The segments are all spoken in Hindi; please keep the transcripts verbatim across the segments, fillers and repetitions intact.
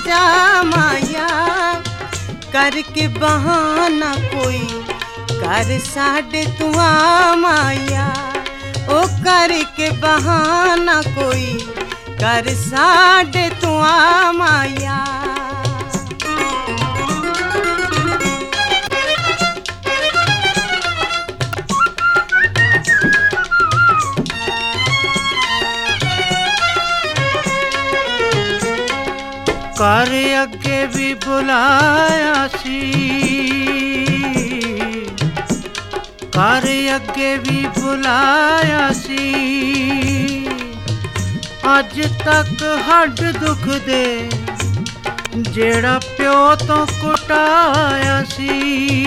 जा माया करके बहाना कोई कर साडे तू आ माया ओ करके बहाना कोई कर साडे तू आ माया। कर अगे भी बुलाया सी कर अगे भी बुलाया सी अज तक हड्ड दुख दे जेड़ा प्यो तो कुटाया सी।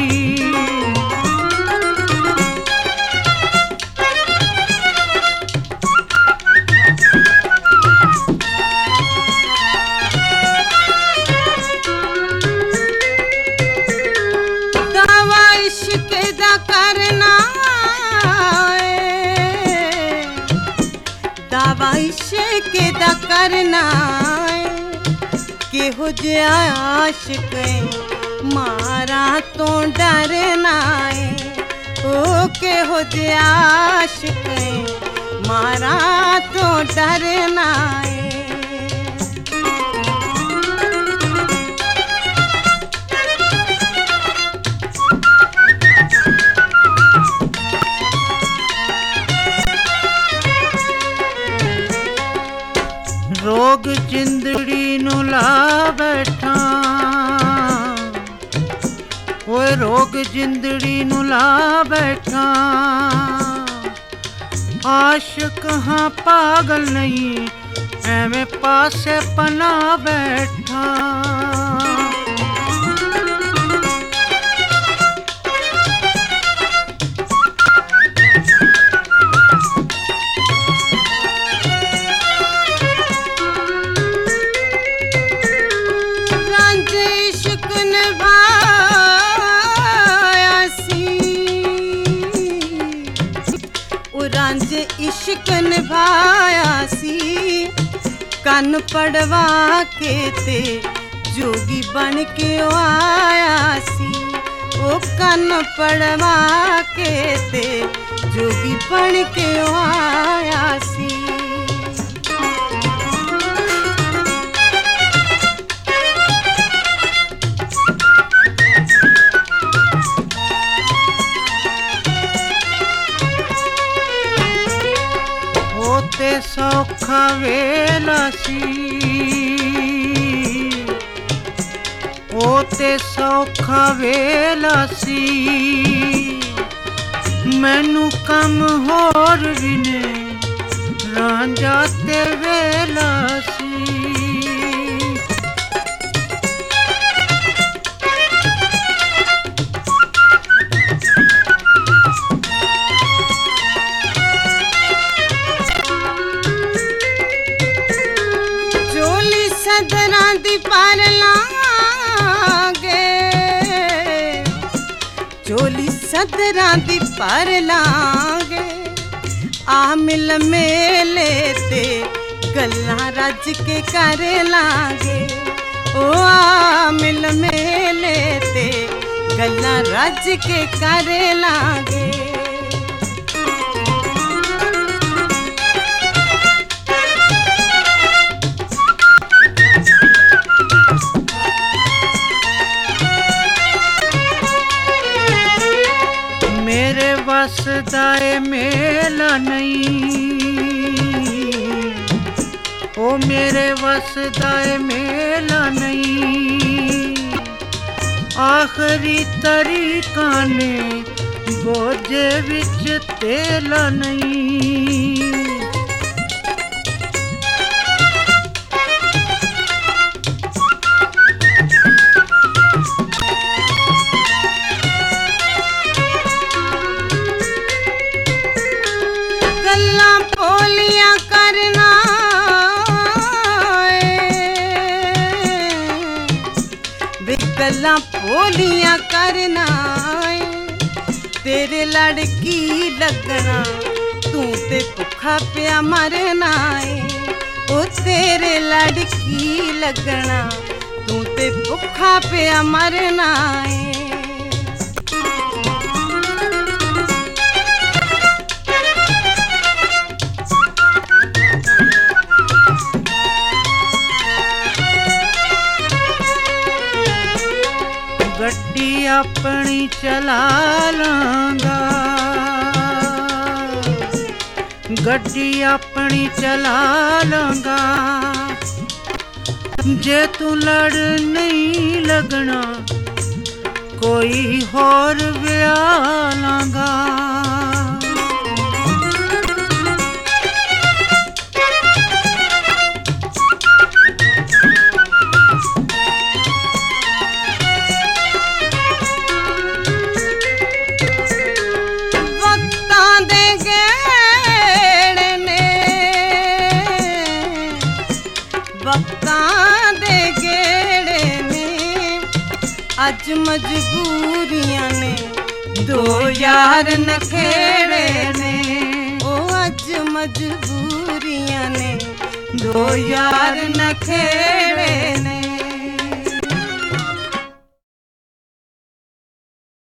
इश्क दा करना केहो जिहा आशिक मारा तो डरना है ओ केहो जिहा आशिक मारा तो डरना है। रोग जिंदड़ी नू ला बैठा ओए रोग जिंदड़ी नू ला बैठा आशिक हाँ पागल नहीं एवें पासे पना बैठा। इश्क निभाया सी कन पड़वा के ते जोगी बन के आया सी ओ कन पड़वा के ते जोगी बन के आया सी। ते सौखा वेला सी ओ ते सौखा वेला सी मैनू कम होर भी ने रांझा ते वेला सी। सदरा दी पार लांगे चोली सदरा दी पार लांगे आ मिल मेले ते गल्लां रज के कर लांगे ओ आ मिल मेले ते गल्लां रज के कर लांगे। मेरे बस दाए मेला नहीं ओ मेरे बस दाए मेला नहीं आखिरी तरीका ने बोझे विच तेला नहीं। पोलियां करना वे गल्लां पोलियां करना तेरे लड़की लगना तू ते भुखा पिया मरना है ओ तेरे लड़की लगना तू ते भुखा पिया मरना है। गड्डी अपनी चला लांगा, गड्डी अपनी चला लांगा, जे तू लड़ नहीं लगना कोई होर ब्याह लांगा। वक्तां दे गेड़े ने अज मजबूरियां ने, दो यार नखेड़े ने। ओ अज मजबूरियां ने, दो यार नखेड़े ने।